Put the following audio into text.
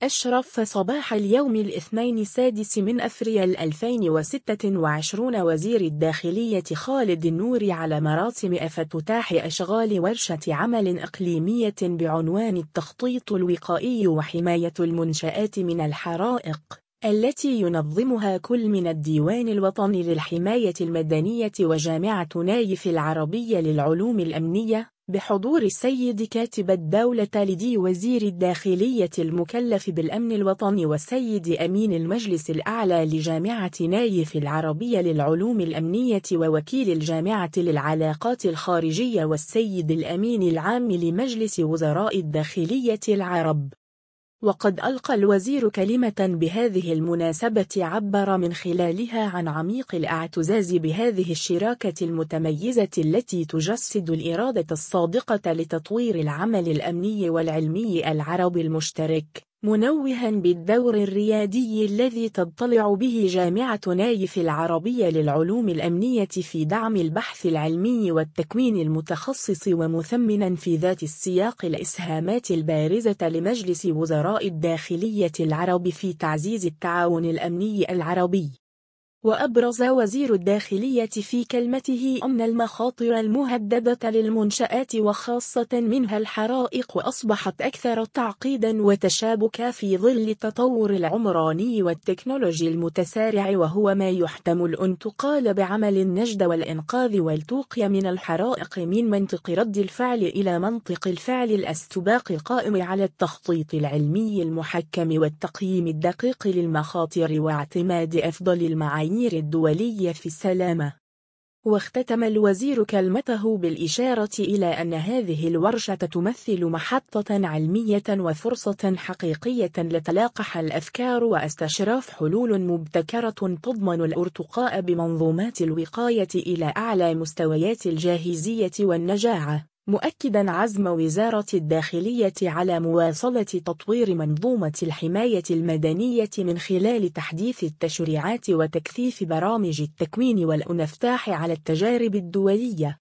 أشرف صباح اليوم الاثنين السادس من أفريل 2026 وزير الداخلية خالد النوري على مراسم افتتاح أشغال ورشة عمل إقليمية بعنوان التخطيط الوقائي وحماية المنشآت من الحرائق، التي ينظمها كل من الديوان الوطني للحماية المدنية وجامعة نايف العربية للعلوم الأمنية، بحضور السيد كاتب الدولة لدي وزير الداخلية المكلف بالأمن الوطني والسيد أمين المجلس الأعلى لجامعة نايف العربية للعلوم الأمنية ووكيل الجامعة للعلاقات الخارجية والسيد الأمين العام لمجلس وزراء الداخلية العرب. وقد ألقى الوزير كلمة بهذه المناسبة عبر من خلالها عن عميق الاعتزاز بهذه الشراكة المتميزة التي تجسد الإرادة الصادقة لتطوير العمل الأمني والعلمي العربي المشترك، منوها بالدور الريادي الذي تضطلع به جامعة نايف العربية للعلوم الأمنية في دعم البحث العلمي والتكوين المتخصص، ومثمنا في ذات السياق الإسهامات البارزة لمجلس وزراء الداخلية العرب في تعزيز التعاون الأمني العربي. وأبرز وزير الداخلية في كلمته أن المخاطر المهددة للمنشآت وخاصة منها الحرائق أصبحت أكثر تعقيدا وتشابكا في ظل التطور العمراني والتكنولوجي المتسارع، وهو ما يحتمل أن تقال بعمل النجد والإنقاذ والتوقية من الحرائق من منطق رد الفعل إلى منطق الفعل الاستباق القائم على التخطيط العلمي المحكم والتقييم الدقيق للمخاطر واعتماد أفضل المعايير الدولية في السلامة. واختتم الوزير كلمته بالإشارة إلى أن هذه الورشة تمثل محطة علمية وفرصة حقيقية لتلاقح الأفكار واستشراف حلول مبتكرة تضمن الارتقاء بمنظومات الوقاية إلى أعلى مستويات الجاهزية والنجاعة، مؤكدا عزم وزارة الداخلية على مواصلة تطوير منظومة الحماية المدنية من خلال تحديث التشريعات وتكثيف برامج التكوين والانفتاح على التجارب الدولية.